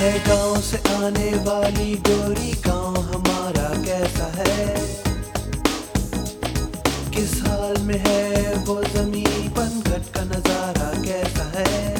है गांव से आने वाली गोरी, गांव हमारा कैसा है, किस हाल में है वो जमीन, पनघट का नजारा कैसा है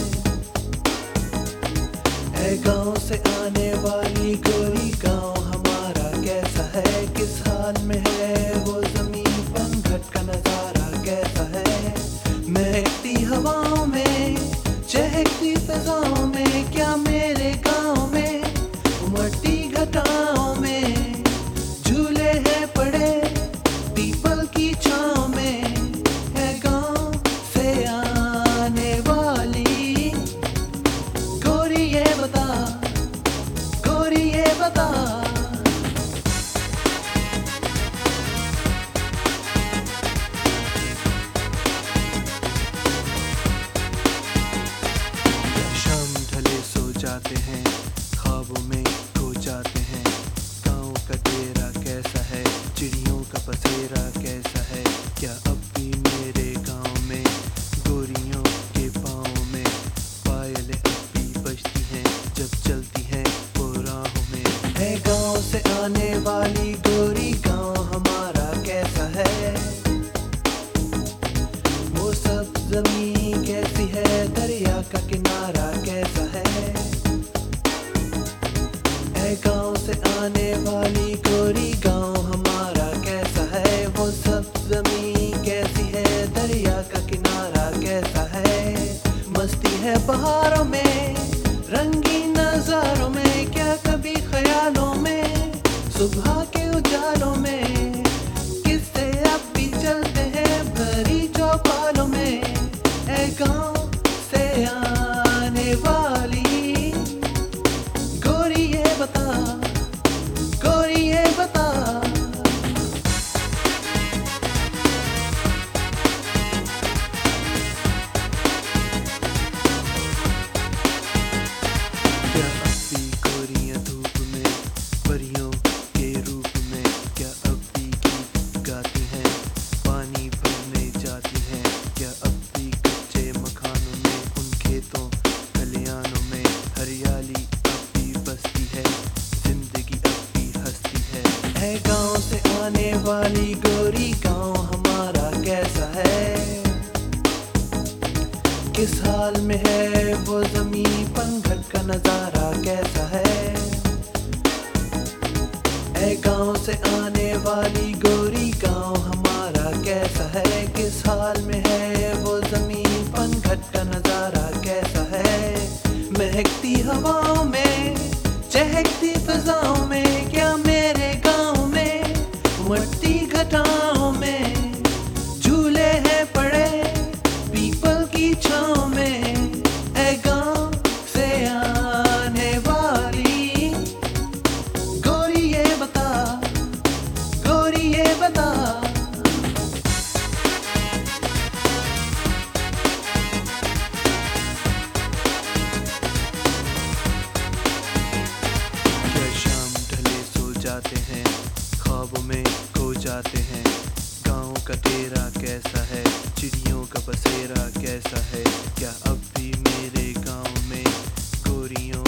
गांव से आने वाली गोरी, गांव हमारा कैसा है, किस हाल में है वो जमीन, पनघट का नजारा कैसा है। महकती हवाओं में, चहकती फिजाओं में, क्या मेरे गांव में, उमड़ती घटाओं में झूले हैं पड़े पीपल की छांव में, है गांव से आने वाली गोरी ये बता, गोरी ये बता। शाम ढले सो जाते हैं, ख्वाबों में खो जाते हैं, गाँव का डेरा कैसा है, चिड़ियों का बसेरा कैसा है, क्या अब भी मेरे गाँव में गोरियों के पाँव में पायलें अब भी बजती हैं जब चलती हैं वो राहों में, है गाँव से आने वाली गोरी, गाँव हमारा कैसा है, वो सब जमीन कैसी है, दरिया का किनारा कैसा है गांव से आने वाली गोरी, गांव हमारा कैसा है, वो सब जमीन कैसी है, दरिया का किनारा कैसा है। मस्ती है बहारों में, रंगीन नजारों में, क्या कभी ख्यालों में, सुबह के उजालों में, किससे अब भी चलते हैं भरी चौपालों में, ऐ गांव से आने वाली गोरी ये बता, गोरी ये बता। क्या अब भी गोरियां धूप में, परियों के रूप में, क्या अब भी गीत गाती हैं, पानी भरने जाती हैं, क्या अब भी कच्चे मकानों में, उन खेतों खलियानों में हरियाली अब भी बसती है, जिंदगी अब भी हंसती है गांव से आने वाली गोरी, गांव हमारा कैसा है, किस हाल में है वो जमीन, पनघट का नजारा कैसा है गांव से आने वाली गोरी, गांव हमारा कैसा है, किस हाल में है वो जमीन, पनघट का नजारा कैसा है। महकती हवाओं में, चहकती फिजाओं में, क्या मेरे गांव में, उमड़ती घटाओं में झूले हैं पड़े पीपल की छांव में, है गांव से आने वाली गोरी ये बता, गोरी ये बता। क्या शाम ढले सो जाते हैं, ख्वाबों में खो जाते हैं, गाँव का डेरा कैसा है, चिड़ियों का बसेरा कैसा है, क्या अब भी मेरे गाँव में गोरियों